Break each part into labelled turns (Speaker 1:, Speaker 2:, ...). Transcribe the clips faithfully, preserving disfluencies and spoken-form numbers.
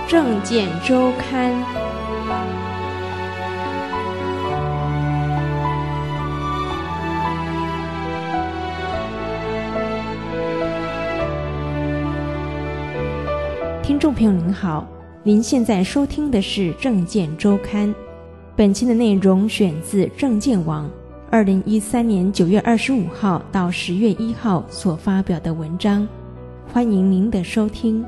Speaker 1: 政见周刊。听众朋友您好，您现在收听的是政见周刊，本期的内容选自政见网二零一三年九月二十五号到十月一号所发表的文章，欢迎您的收听。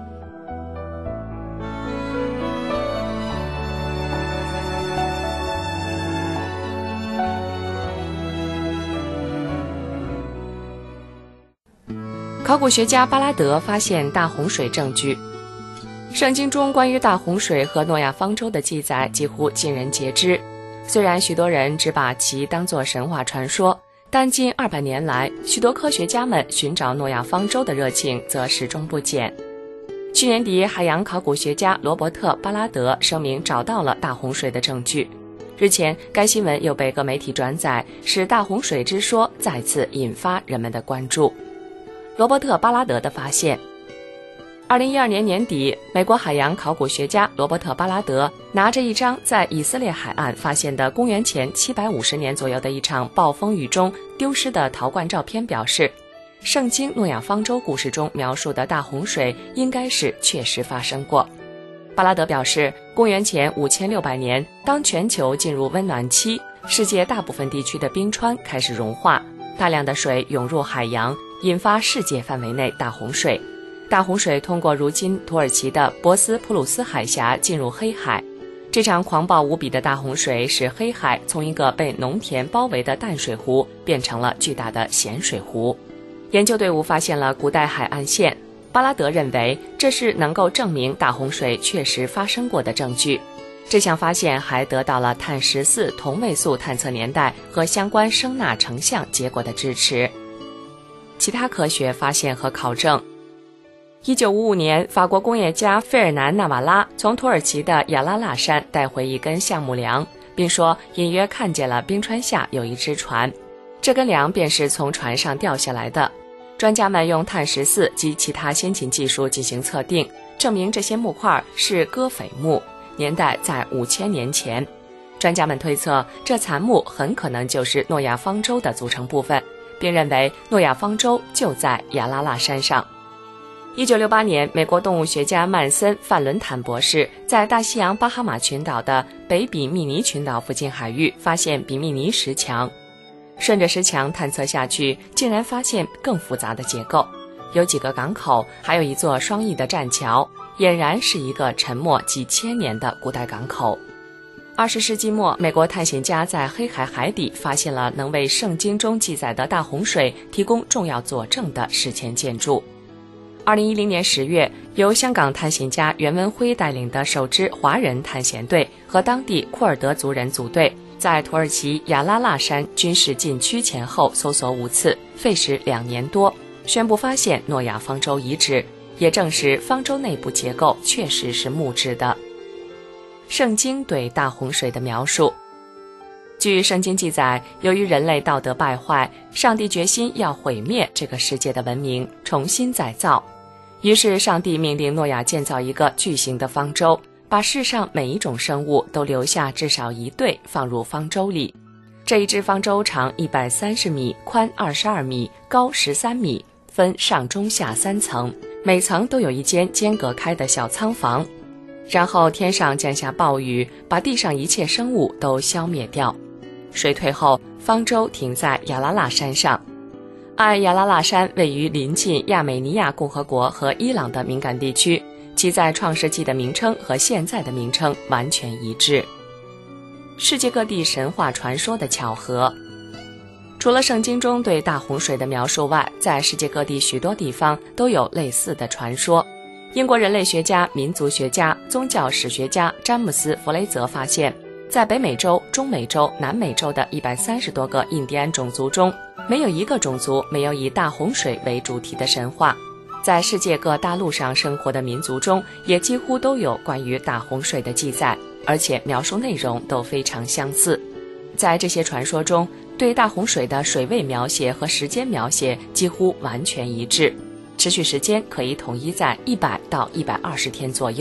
Speaker 2: 考古学家巴拉德发现大洪水证据。圣经中关于大洪水和诺亚方舟的记载几乎尽人皆知，虽然许多人只把其当作神话传说，但近二百年来，许多科学家们寻找诺亚方舟的热情则始终不减。去年底，海洋考古学家罗伯特·巴拉德声明找到了大洪水的证据。日前，该新闻又被各媒体转载，使大洪水之说再次引发人们的关注。罗伯特·巴拉德的发现。二零一二年年底，美国海洋考古学家罗伯特·巴拉德拿着一张在以色列海岸发现的公元前七百五十年左右的一场暴风雨中丢失的陶罐照片，表示圣经诺亚方舟故事中描述的大洪水应该是确实发生过。巴拉德表示，公元前五千六百年，当全球进入温暖期，世界大部分地区的冰川开始融化，大量的水涌入海洋，引发世界范围内大洪水。大洪水通过如今土耳其的博斯普鲁斯海峡进入黑海。这场狂暴无比的大洪水使黑海从一个被农田包围的淡水湖变成了巨大的咸水湖。研究队伍发现了古代海岸线，巴拉德认为这是能够证明大洪水确实发生过的证据。这项发现还得到了碳十四同位素探测年代和相关声呐成像结果的支持。其他科学发现和考证。一九五五年，法国工业家费尔南·纳瓦拉从土耳其的亚拉腊山带回一根橡木梁，并说隐约看见了冰川下有一只船，这根梁便是从船上掉下来的。专家们用碳十四及其他先进技术进行测定，证明这些木块是戈斐木，年代在五千年前。专家们推测，这残木很可能就是诺亚方舟的组成部分，并认为诺亚方舟就在亚拉腊山上。一九六八年，美国动物学家曼森·范伦坦博士在大西洋巴哈马群岛的北比密尼群岛附近海域发现比密尼石墙，顺着石墙探测下去，竟然发现更复杂的结构，有几个港口，还有一座双翼的栈桥，俨然是一个沉没几千年的古代港口。二十世纪末，美国探险家在黑海海底发现了能为圣经中记载的大洪水提供重要佐证的史前建筑。二零一零年十月，由香港探险家袁文辉带领的首支华人探险队和当地库尔德族人组队，在土耳其亚拉腊山军事禁区前后搜索五次，费时两年多，宣布发现诺亚方舟遗址，也证实方舟内部结构确实是木质的。圣经对大洪水的描述。据圣经记载，由于人类道德败坏，上帝决心要毁灭这个世界的文明，重新再造。于是上帝命令诺亚建造一个巨型的方舟，把世上每一种生物都留下至少一对放入方舟里。这一只方舟长一百三十米，宽二十二米，高十三米，分上中下三层，每层都有一间间隔开的小仓房。然后天上降下暴雨，把地上一切生物都消灭掉。水退后，方舟停在亚拉腊山上。按亚拉腊山位于临近亚美尼亚共和国和伊朗的敏感地区，其在创世纪的名称和现在的名称完全一致。世界各地神话传说的巧合。除了圣经中对大洪水的描述外，在世界各地许多地方都有类似的传说。英国人类学家、民族学家、宗教史学家詹姆斯·弗雷泽发现，在北美洲、中美洲、南美洲的一百三十多个印第安种族中，没有一个种族没有以大洪水为主题的神话。在世界各大陆上生活的民族中，也几乎都有关于大洪水的记载，而且描述内容都非常相似。在这些传说中，对大洪水的水位描写和时间描写几乎完全一致，持续时间可以统一在一百到一百二十天左右。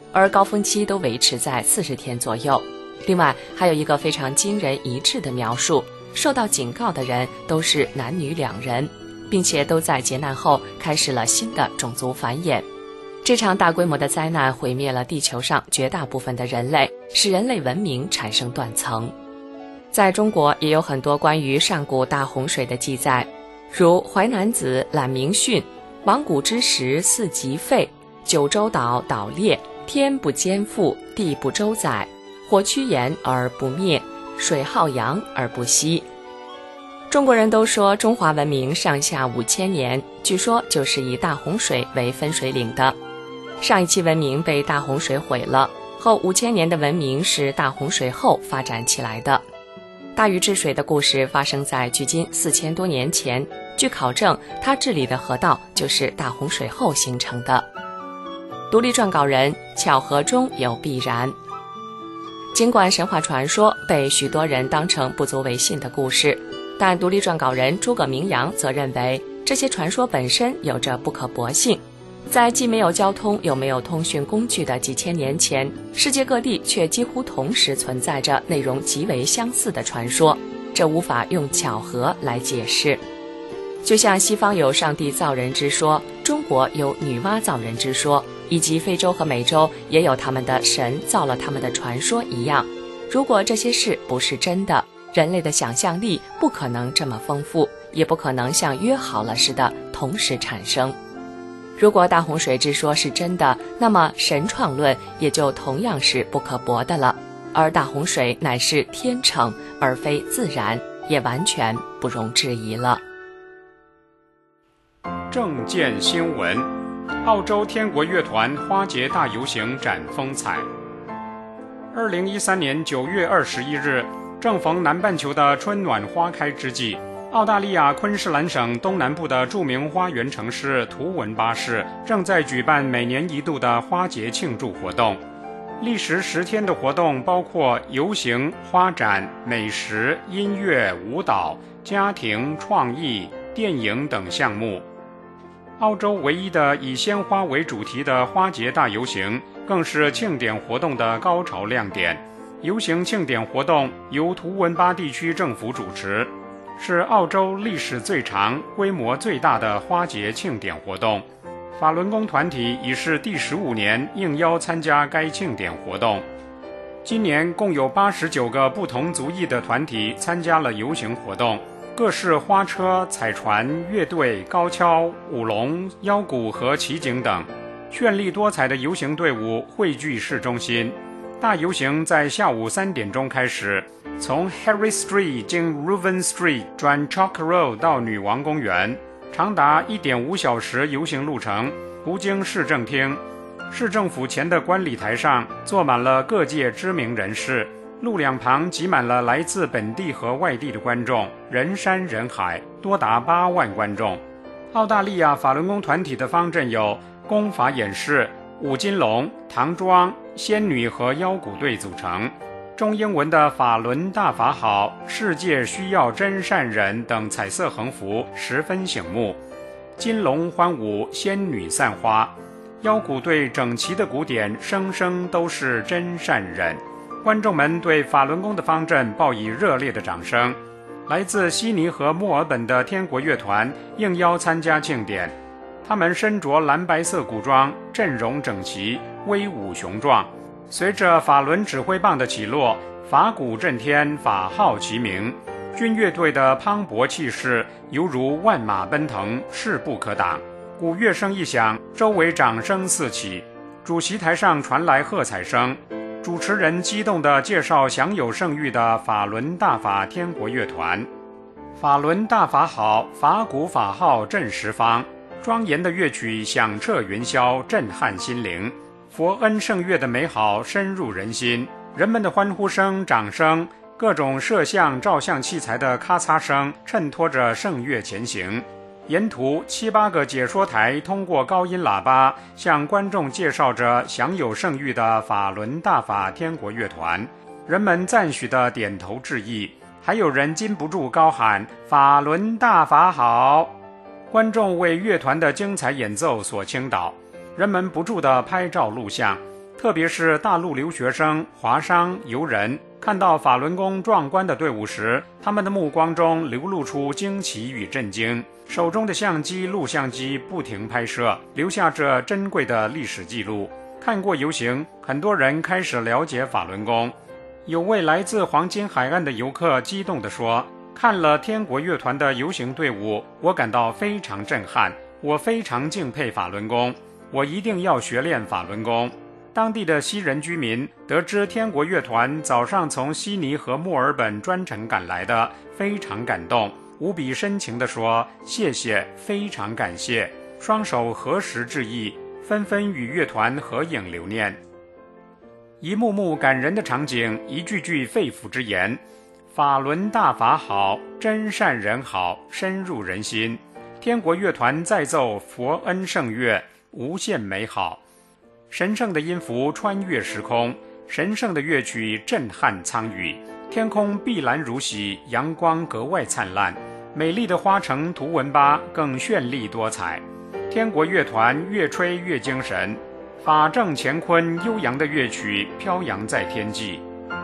Speaker 2: 而高峰期都维持在四十天左右。另外还有一个非常惊人一致的描述，受到警告的人都是男女两人，并且都在劫难后开始了新的种族繁衍。这场大规模的灾难毁灭了地球上绝大部分的人类，使人类文明产生断层。在中国也有很多关于上古大洪水的记载，如淮南子览明训、亡古之时四极废，九州岛岛裂，天不兼覆，地不周载，火趋炎而不灭，水浩洋而不息。中国人都说中华文明上下五千年，据说就是以大洪水为分水岭的。上一期文明被大洪水毁了，后五千年的文明是大洪水后发展起来的。大禹治水的故事发生在距今四千多年前，据考证，他治理的河道就是大洪水后形成的。独立撰稿人巧合中有必然。尽管神话传说被许多人当成不足为信的故事，但独立撰稿人诸葛明阳则认为这些传说本身有着不可驳性。在既没有交通又没有通讯工具的几千年前，世界各地却几乎同时存在着内容极为相似的传说，这无法用巧合来解释。就像西方有上帝造人之说，中国有女娲造人之说，以及非洲和美洲也有他们的神造了他们的传说一样，如果这些事不是真的，人类的想象力不可能这么丰富，也不可能像约好了似的同时产生。如果大洪水之说是真的，那么神创论也就同样是不可驳的了，而大洪水乃是天成而非自然，也完全不容置疑了。
Speaker 3: 政见新闻：澳洲天国乐团花节大游行展风采。二零一三年九月二十一日，正逢南半球的春暖花开之际，澳大利亚昆士兰省东南部的著名花园城市图文巴市正在举办每年一度的花节庆祝活动。历时十天的活动包括游行、花展、美食、音乐、舞蹈、家庭、创意、电影等项目。澳洲唯一的以鲜花为主题的花节大游行，更是庆典活动的高潮亮点。游行庆典活动由图文巴地区政府主持，是澳洲历史最长、规模最大的花节庆典活动。法轮功团体已是第十五年应邀参加该庆典活动。今年共有八十九个不同族裔的团体参加了游行活动，各式花车、彩船、乐队、高跷、舞龙、腰鼓和旗景等，绚丽多彩的游行队伍汇聚市中心。大游行在下午三点钟开始，从 Harry Street 经 Ruven Street 转 Chalk Road 到女王公园，长达 一点五小时游行路程，途经市政厅。市政府前的观礼台上坐满了各界知名人士，路两旁挤满了来自本地和外地的观众，人山人海，多达八万观众。澳大利亚法轮功团体的方阵有功法演示、舞金龙、唐庄、仙女和腰鼓队组成。中英文的法轮大法好，世界需要真善人等彩色横幅十分醒目。金龙欢舞，仙女散花，腰鼓队整齐的鼓点声声都是真善人。观众们对法轮功的方阵报以热烈的掌声。来自悉尼和墨尔本的天国乐团应邀参加庆典，他们身着蓝白色古装，阵容整齐，威武雄壮。随着法轮指挥棒的起落，法鼓震天，法号齐鸣，军乐队的磅礴气势犹如万马奔腾，势不可挡。鼓乐声一响，周围掌声四起，主席台上传来喝彩声。主持人激动地介绍享有盛誉的法轮大法天国乐团。法轮大法好，法鼓法号震十方，庄严的乐曲响彻云霄，震撼心灵。佛恩圣乐的美好深入人心，人们的欢呼声、掌声，各种摄像照相器材的咔嚓声衬托着圣乐前行。沿途七八个解说台通过高音喇叭向观众介绍着享有盛誉的法轮大法天国乐团，人们赞许地点头致意，还有人禁不住高喊法轮大法好。观众为乐团的精彩演奏所倾倒，人们不住地拍照录像， 特别是大陆留学生、华商、游人看到法轮功壮观的队伍时，他们的目光中流露出惊奇与震惊，手中的相机、录像机不停拍摄，留下这珍贵的历史记录。看过游行，很多人开始了解法轮功。有位来自黄金海岸的游客激动地说，看了天国乐团的游行队伍，我感到非常震撼，我非常敬佩法轮功，我一定要学练法轮功。当地的西人居民得知天国乐团早上从悉尼和墨尔本专程赶来的，非常感动，无比深情地说，谢谢，非常感谢，双手合十致意，纷纷与乐团合影留念。一幕幕感人的场景，一句句肺腑之言，法轮大法好，真善人好，深入人心。天国乐团再奏佛恩圣乐，无限美好。神圣的音符穿越时空，神圣的乐曲震撼苍宇，天空碧蓝如洗，阳光格外灿烂，美丽的花城图文巴更绚丽多彩。天国乐团越吹越精神，法正乾坤悠扬的乐曲飘扬在天际。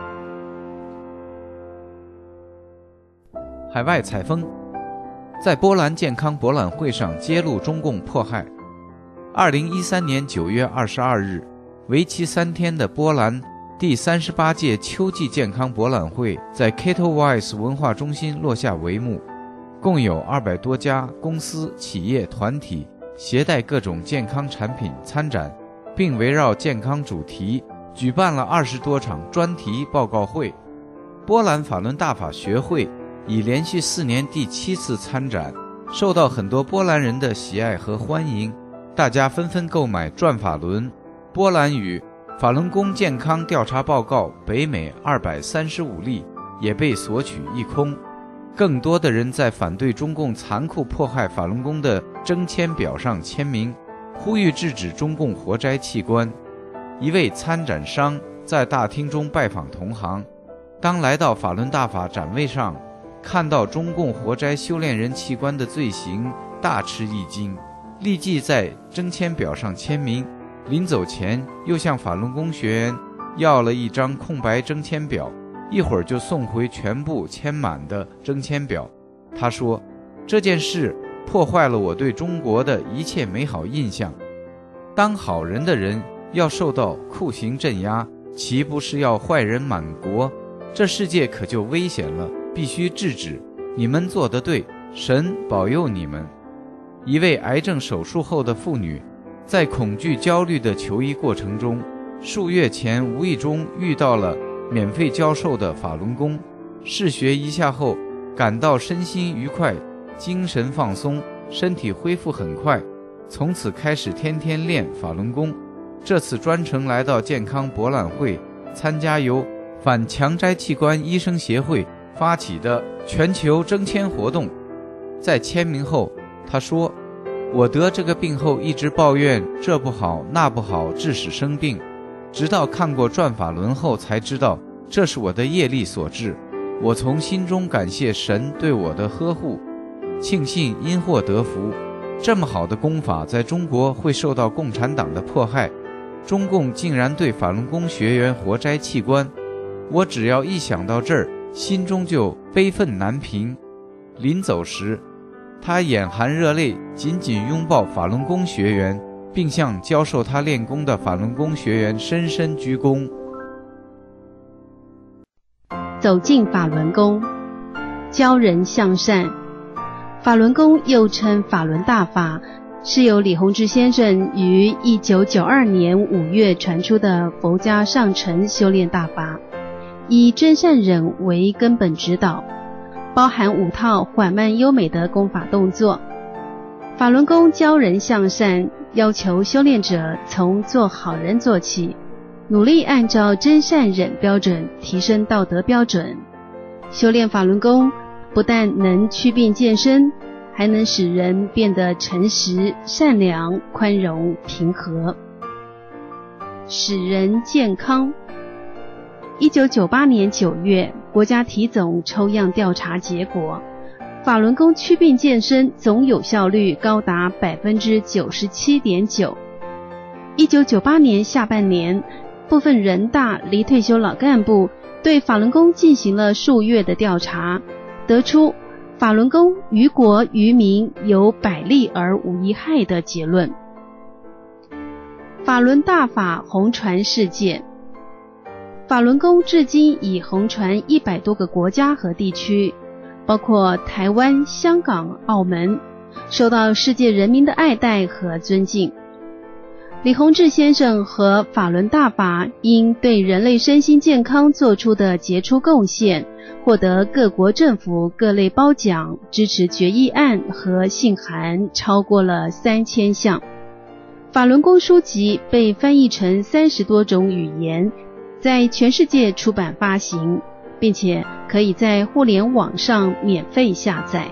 Speaker 4: 海外采风，在波兰健康博览会上揭露中共迫害。二零一三年九月二十二日，为期三天的波兰第三十八届秋季健康博览会在 Katowice 文化中心落下帷幕，共有二百多家公司、企业、团体携带各种健康产品参展，并围绕健康主题举办了二十多场专题报告会。波兰法轮大法学会已连续四年第七次参展，受到很多波兰人的喜爱和欢迎，大家纷纷购买转法轮、波兰语、法轮功健康调查报告北美二百三十五例也被索取一空。更多的人在反对中共残酷迫害法轮功的征签表上签名，呼吁制止中共活摘器官。一位参展商在大厅中拜访同行，当来到法轮大法展位上，看到中共活摘修炼人器官的罪行，大吃一惊，立即在征签表上签名，临走前又向法轮功学员要了一张空白征签表，一会儿就送回全部签满的征签表。他说，这件事破坏了我对中国的一切美好印象。当好人的人要受到酷刑镇压，岂不是要坏人满国？这世界可就危险了，必须制止。你们做得对，神保佑你们。一位癌症手术后的妇女，在恐惧焦虑的求医过程中，数月前无意中遇到了免费教授的法轮功，试学一下后感到身心愉快，精神放松，身体恢复很快，从此开始天天练法轮功。这次专程来到健康博览会，参加由反强摘器官医生协会发起的全球征签活动。在签名后，他说，我得这个病后一直抱怨这不好那不好，致使生病，直到看过转法轮后才知道这是我的业力所致。我从心中感谢神对我的呵护，庆幸因祸得福。这么好的功法在中国会受到共产党的迫害，中共竟然对法轮功学员活摘器官，我只要一想到这儿，心中就悲愤难平。临走时，他眼含热泪，紧紧拥抱法轮功学员，并向教授他练功的法轮功学员深深鞠躬。
Speaker 5: 走进法轮功，教人向善。法轮功又称法轮大法，是由李洪志先生于一九九二年五月传出的佛家上乘修炼大法，以真善忍为根本指导，包含五套缓慢优美的功法动作。法轮功教人向善，要求修炼者从做好人做起，努力按照真善忍标准提升道德标准。修炼法轮功不但能祛病健身，还能使人变得诚实、善良、宽容、平和，使人健康。一九九八年九月，国家体总抽样调查结果，法轮功祛病健身总有效率高达 百分之九十七点九。一九九八年下半年， 部分人大离退休老干部对法轮功进行了数月的调查，得出法轮功于国于民有百利而无一害的结论。法轮大法红传世界，法轮功至今已红传一百多个国家和地区，包括台湾、香港、澳门，受到世界人民的爱戴和尊敬。李洪志先生和法轮大法因对人类身心健康做出的杰出贡献，获得各国政府各类褒奖，支持决议案和信函超过了三千项。法轮功书籍被翻译成三十多种语言，在全世界出版发行，并且可以在互联网上免费下载。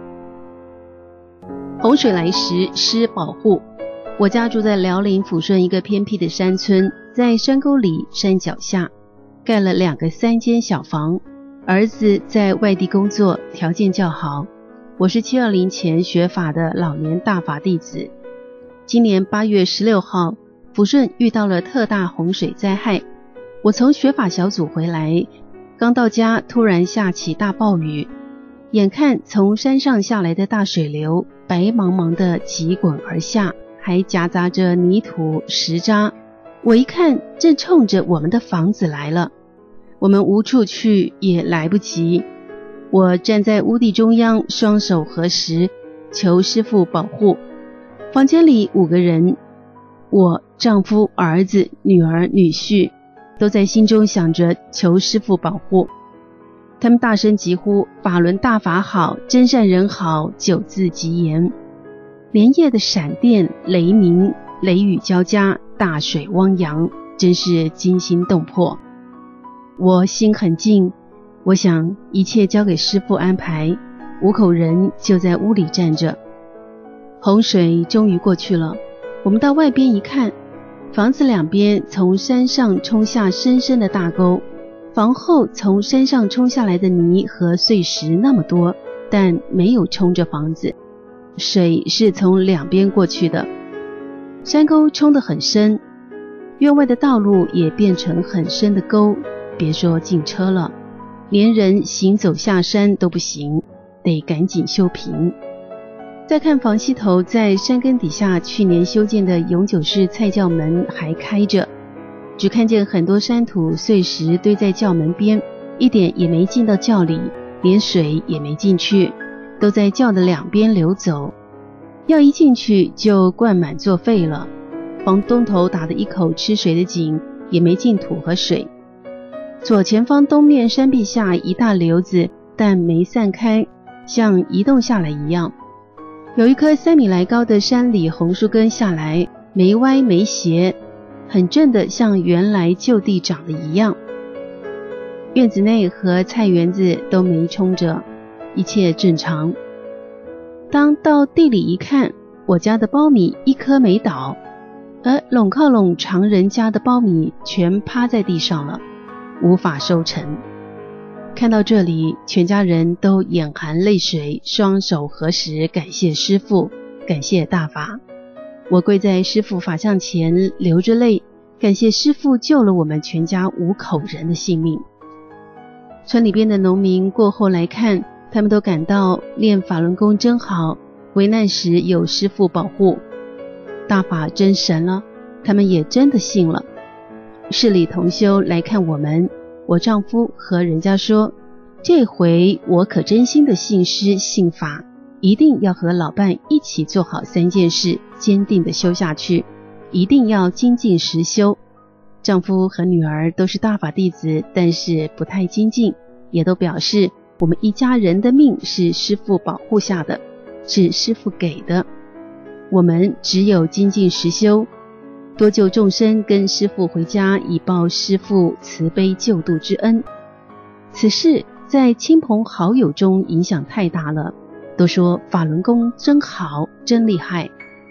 Speaker 5: 洪水来时施保护。我家住在辽宁抚顺一个偏僻的山村，在山沟里山脚下盖了两个三间小房，儿子在外地工作，条件较好。我是七二零前学法的老年大法弟子。今年八月十六号，抚顺遇到了特大洪水灾害，我从学法小组回来，刚到家突然下起大暴雨，眼看从山上下来的大水流白茫茫的急滚而下，还夹杂着泥土石渣，我一看正冲着我们的房子来了，我们无处去也来不及。我站在屋地中央，双手合十，求师父保护。房间里五个人，我、丈夫、儿子、女儿、女婿，都在心中想着求师父保护。他们大声疾呼：法轮大法好，真善人好，九字吉言。连夜的闪电、雷鸣、雷雨交加，大水汪洋，真是惊心动魄。我心很静，我想一切交给师父安排。五口人就在屋里站着。洪水终于过去了，我们到外边一看，房子两边从山上冲下深深的大沟，房后从山上冲下来的泥和碎石那么多，但没有冲着房子。水是从两边过去的，山沟冲得很深，院外的道路也变成很深的沟，别说进车了，连人行走下山都不行，得赶紧修平。再看房西头，在山根底下去年修建的永久式菜窖门还开着，只看见很多山土碎石堆在窖门边，一点也没进到窖里，连水也没进去，都在窖的两边流走，要一进去就灌满作废了。房东头打的一口吃水的井也没进土和水。左前方东面山壁下一大瘤子，但没散开，像移动下来一样。有一棵三米来高的山里红树根下来，没歪没斜，很正的像原来就地长的一样。院子内和菜园子都没冲着，一切正常。当到地里一看，我家的苞米一颗没倒，而垄靠垄常人家的苞米全趴在地上了，无法收成。看到这里，全家人都眼含泪水，双手合十，感谢师父，感谢大法。我跪在师父法像前，流着泪，感谢师父救了我们全家五口人的性命。村里边的农民过后来看，他们都感到练法轮功真好，危难时有师父保护，大法真神了，他们也真的信了。市里同修来看我们，我丈夫和人家说，这回我可真心的信师信法，一定要和老伴一起做好三件事，坚定的修下去，一定要精进实修。丈夫和女儿都是大法弟子，但是不太精进，也都表示我们一家人的命是师父保护下的，是师父给的，我们只有精进实修，多救众生，跟师父回家，以报师父慈悲救度之恩。此事在亲朋好友中影响太大了，都说法轮功真好，真厉害。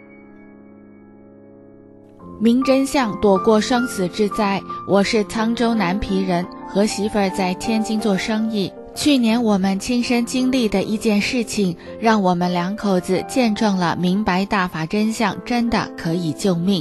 Speaker 6: 明真相，躲过生死之灾。我是沧州南皮人，和媳妇儿在天津做生意。去年我们亲身经历的一件事情，让我们两口子见证了明白大法真相真的可以救命。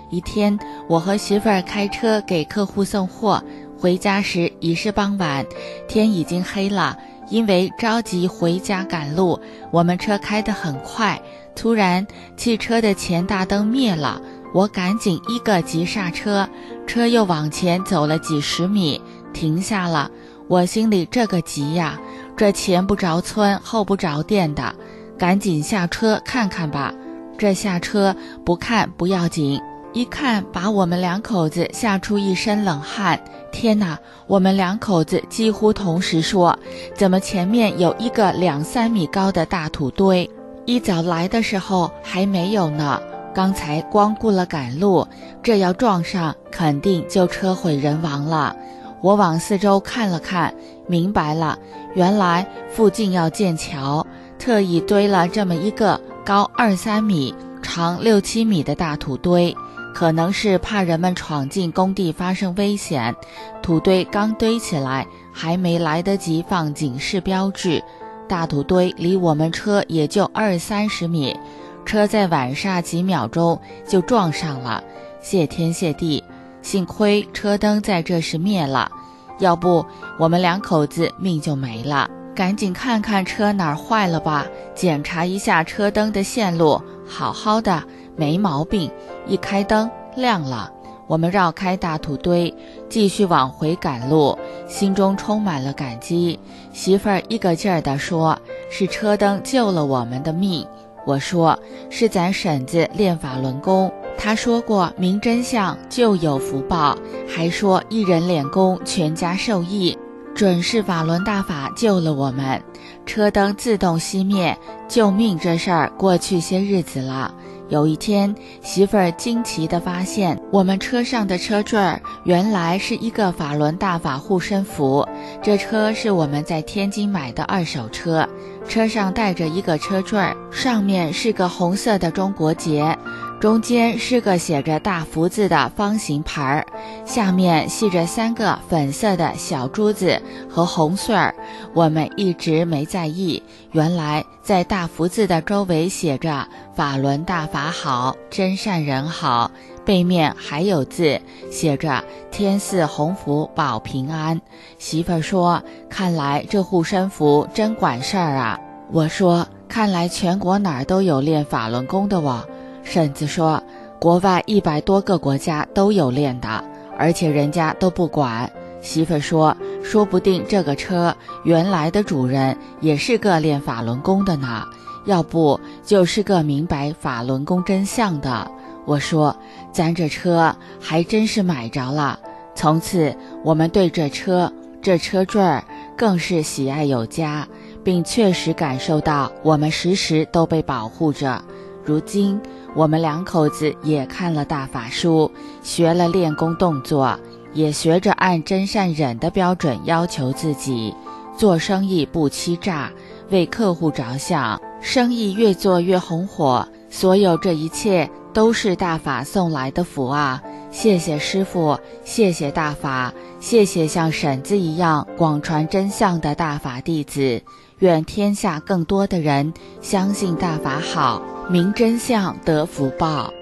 Speaker 6: 一天，我和媳妇儿开车给客户送货，回家时已是傍晚，天已经黑了。因为着急回家赶路，我们车开得很快，突然汽车的前大灯灭了，我赶紧一个急刹车，车又往前走了几十米，停下了。我心里这个急呀，这前不着村后不着店的，赶紧下车看看吧。这下车不看不要紧，一看把我们两口子吓出一身冷汗。天哪，我们两口子几乎同时说，怎么前面有一个两三米高的大土堆，一早来的时候还没有呢，刚才光顾了赶路，这要撞上肯定就车毁人亡了。我往四周看了看，明白了，原来附近要建桥，特意堆了这么一个高二三米长六七米的大土堆，可能是怕人们闯进工地发生危险。土堆刚堆起来，还没来得及放警示标志，大土堆离我们车也就二三十米，车在晚刹几秒钟就撞上了。谢天谢地，幸亏车灯在这时灭了，要不我们两口子命就没了。赶紧看看车哪儿坏了吧，检查一下车灯的线路，好好的，没毛病。一开灯亮了，我们绕开大土堆，继续往回赶路，心中充满了感激。媳妇儿一个劲儿地说，是车灯救了我们的命。我说，是咱婶子练法轮功，她说过明真相就有福报，还说一人练功全家受益，准是法轮大法救了我们。车灯自动熄灭，救命这事儿过去些日子了。有一天，媳妇儿惊奇地发现，我们车上的车坠儿原来是一个法轮大法护身符。这车是我们在天津买的二手车，车上带着一个车坠儿，上面是个红色的中国结，中间是个写着大福字的方形牌儿，下面系着三个粉色的小珠子和红穗儿。我们一直没在意，原来在大福字的周围写着法轮大法好，真善人好，背面还有字写着天赐鸿福保平安。媳妇儿说，看来这护身符真管事儿啊。我说，看来全国哪儿都有练法轮功的哦。婶子说，国外一百多个国家都有练的，而且人家都不管。媳妇说，说不定这个车原来的主人也是个练法轮功的呢，要不就是个明白法轮功真相的。我说，咱这车还真是买着了。从此我们对这车这车坠儿更是喜爱有加，并确实感受到我们时时都被保护着。如今我们两口子也看了大法书，学了练功动作，也学着按真善忍的标准要求自己，做生意不欺诈，为客户着想，生意越做越红火。所有这一切都是大法送来的福啊！谢谢师父，谢谢大法，谢谢像婶子一样广传真相的大法弟子。愿天下更多的人相信大法好，明真相得福报。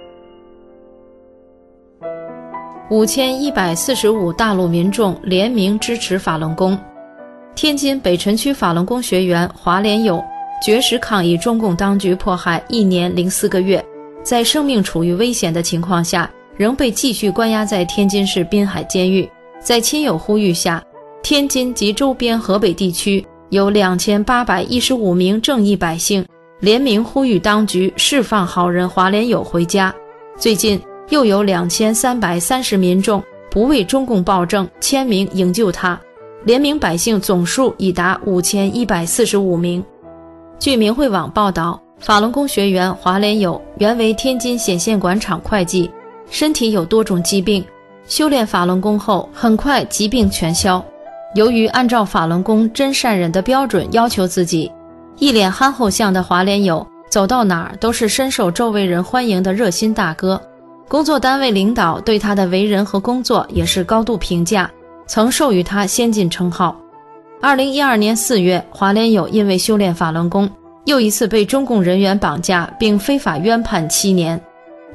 Speaker 1: 五千一百四十五大陆民众联名支持法轮功。天津北辰区法轮功学员华连友绝食抗议中共当局迫害一年零四个月，在生命处于危险的情况下，仍被继续关押在天津市滨海监狱。在亲友呼吁下，天津及周边河北地区有两千八百一十五名正义百姓联名呼吁当局释放好人华连友回家。最近又有两千三百三十民众不为中共暴政签名营救他，联名百姓总数已达五千一百四十五名。据明慧网报道，法轮功学员华连友原为天津显现广场会计，身体有多种疾病，修炼法轮功后很快疾病全消。由于按照法轮功真善忍的标准要求自己，一脸憨厚相的华连友走到哪儿都是深受周围人欢迎的热心大哥。工作单位领导对他的为人和工作也是高度评价，曾授予他先进称号。二零一二年四月，华连友因为修炼法轮功，又一次被中共人员绑架并非法冤判七年。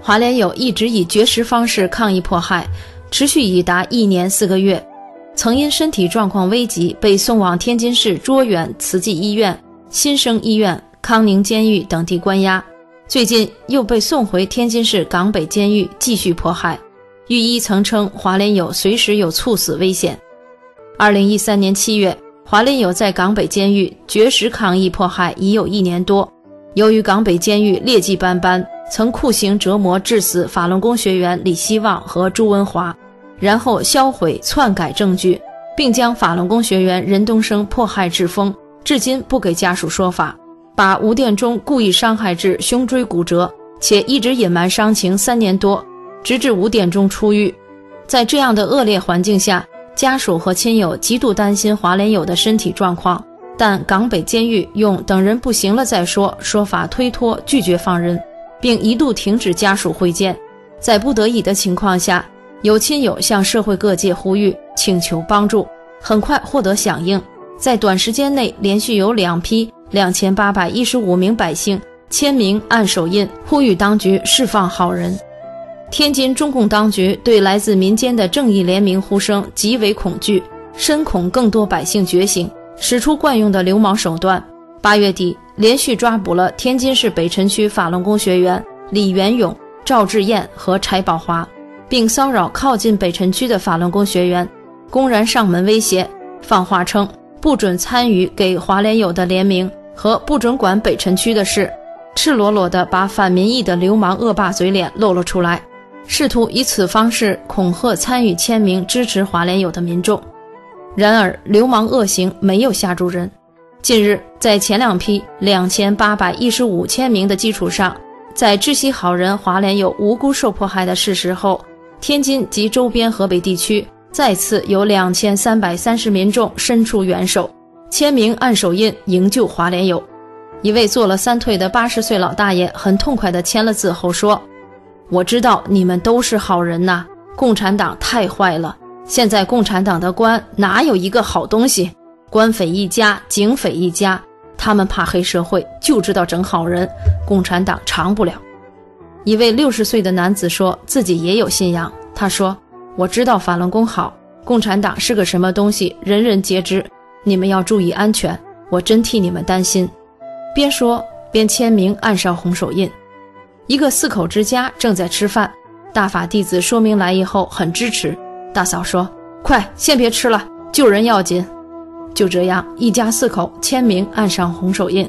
Speaker 7: 华莲友一直以绝食方式抗议迫害，持续已达一年四个月，曾因身体状况危急被送往天津市卓远慈济医院、新生医院、康宁监狱等地关押，最近又被送回天津市港北监狱继续迫害。狱医曾称华莲友随时有猝死危险。二零一三年七月，华莲友在港北监狱绝食抗议迫害已有一年多，由于港北监狱劣迹斑斑，曾酷刑折磨致死法轮功学员李希望和朱文华，然后销毁篡改证据，并将法轮功学员任东升迫害致疯，至今不给家属说法，把吴殿中故意伤害至胸椎骨折，且一直隐瞒伤情三年多，直至吴殿中出狱。在这样的恶劣环境下，家属和亲友极度担心华莲友的身体状况，但港北监狱用等人不行了再说说法推脱，拒绝放人，并一度停止家属会见。在不得已的情况下，有亲友向社会各界呼吁，请求帮助，很快获得响应。在短时间内，连续有两批两千八百一十五名百姓签名按手印，呼吁当局释放好人。天津中共当局对来自民间的正义联名呼声极为恐惧，深恐更多百姓觉醒，使出惯用的流氓手段。八月底，连续抓捕了天津市北辰区法轮功学员李元勇、赵志燕和柴宝华，并骚扰靠近北辰区的法轮功学员，公然上门威胁，放话称不准参与给华莲友的联名和不准管北辰区的事，赤裸裸地把反民意的流氓恶霸嘴脸露了出来，试图以此方式恐吓参与签名支持华莲友的民众。然而流氓恶行没有吓住人，近日在前两批两千八百一十五签名的基础上，在知悉好人华莲友无辜受迫害的事实后，天津及周边河北地区再次有两千三百三十民众伸出援手，签名按手印营救华莲友。一位做了三退的八十岁老大爷很痛快地签了字后说，我知道你们都是好人呐，共产党太坏了，现在共产党的官哪有一个好东西，官匪一家，警匪一家，他们怕黑社会，就知道整好人，共产党长不了。一位六十岁的男子说自己也有信仰，他说，我知道法轮功好，共产党是个什么东西人人皆知，你们要注意安全，我真替你们担心。边说边签名按上红手印。一个四口之家正在吃饭，大法弟子说明来意后很支持，大嫂说，快先别吃了，救人要紧。就这样一家四口签名按上红手印。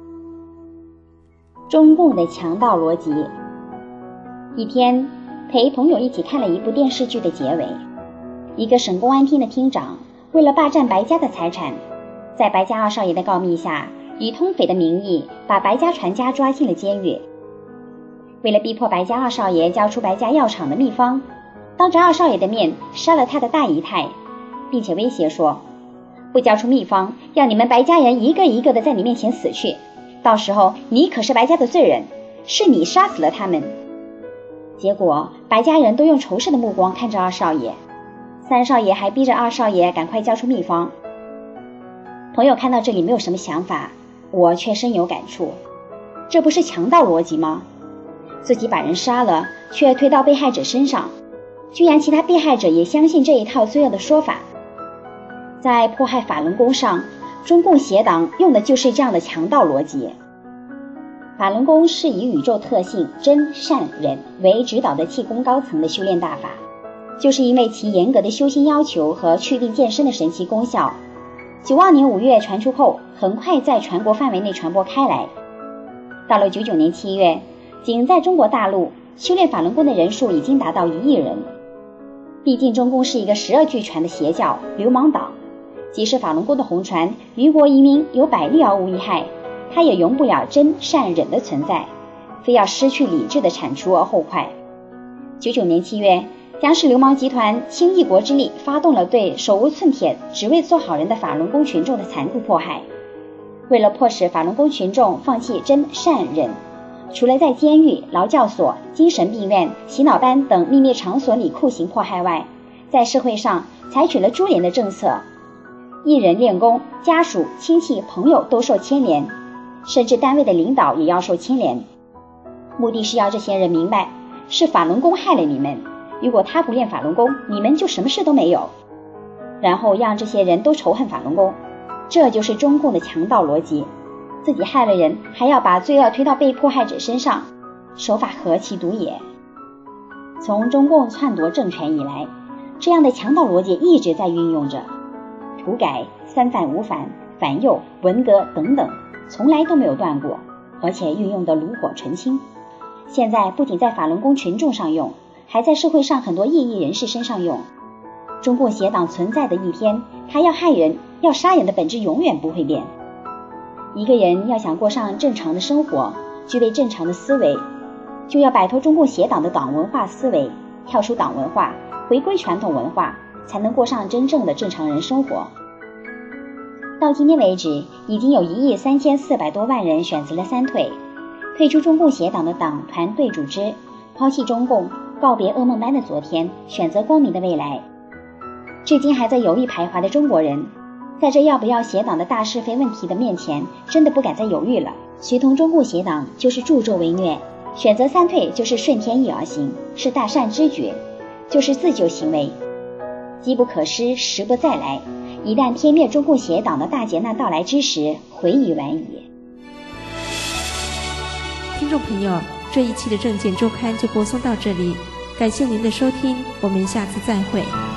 Speaker 8: 中共的强盗逻辑。一天陪朋友一起看了一部电视剧的结尾，一个省公安厅的厅长为了霸占白家的财产，在白家二少爷的告密下，以通匪的名义把白家全家抓进了监狱。为了逼迫白家二少爷交出白家药厂的秘方，当着二少爷的面杀了他的大姨太，并且威胁说，不交出秘方，让你们白家人一个一个的在你面前死去，到时候你可是白家的罪人，是你杀死了他们。结果白家人都用仇视的目光看着二少爷，三少爷还逼着二少爷赶快交出秘方。朋友看到这里没有什么想法，我却深有感触，这不是强盗逻辑吗？自己把人杀了，却推到被害者身上，居然其他被害者也相信这一套罪恶的说法。在迫害法轮功上，中共邪党用的就是这样的强盗逻辑。法轮功是以宇宙特性真善忍为指导的气功高层的修炼大法，就是因为其严格的修心要求和祛病健身的神奇功效，九二年五月传出后，很快在全国范围内传播开来。到了九九年七月，仅在中国大陆修炼法轮功的人数已经达到一亿人。毕竟中共是一个十恶俱全的邪教流氓党，即使法轮功的红传于国移民有百利而无一害，它也容不了真善忍的存在，非要失去理智的铲除而后快。九九年七月，将是流氓集团倾一国之力发动了对手无寸铁只为做好人的法轮功群众的残酷迫害。为了迫使法轮功群众放弃真善忍，除了在监狱、劳教所、精神病院、洗脑班等秘密场所里酷刑迫害外，在社会上采取了株连的政策，一人练功，家属、亲戚、朋友都受牵连，甚至单位的领导也要受牵连。目的是要这些人明白， 是法轮功害了你们，如果他不练法轮功，你们就什么事都没有。然后让这些人都仇恨法轮功，这就是中共的强盗逻辑，自己害了人，还要把罪恶推到被迫害者身上，手法何其毒也。从中共篡夺政权以来，这样的强盗逻辑一直在运用着，土改、三反五反、反右、文革等等，从来都没有断过，而且运用的炉火纯青。现在不仅在法轮功群众上用，还在社会上很多异议人士身上用。中共邪党存在的一天，他要害人、要杀人的本质永远不会变。一个人要想过上正常的生活，具备正常的思维，就要摆脱中共邪党的党文化思维，跳出党文化，回归传统文化，才能过上真正的正常人生活。到今天为止，已经有一亿三千四百多万人选择了三退，退出中共邪党的党团队组织，抛弃中共，告别噩梦般的昨天，选择光明的未来。至今还在犹豫徘徊的中国人，在这要不要邪党的大是非问题的面前，真的不敢再犹豫了。随同中共邪党就是助纣为虐，选择三退就是顺天意而行，是大善之举，就是自救行为。机不可失，时不再来，一旦天灭中共邪党的大劫难到来之时，悔已晚矣。
Speaker 1: 听众朋友，这一期的证件周刊就播送到这里，感谢您的收听，我们下次再会。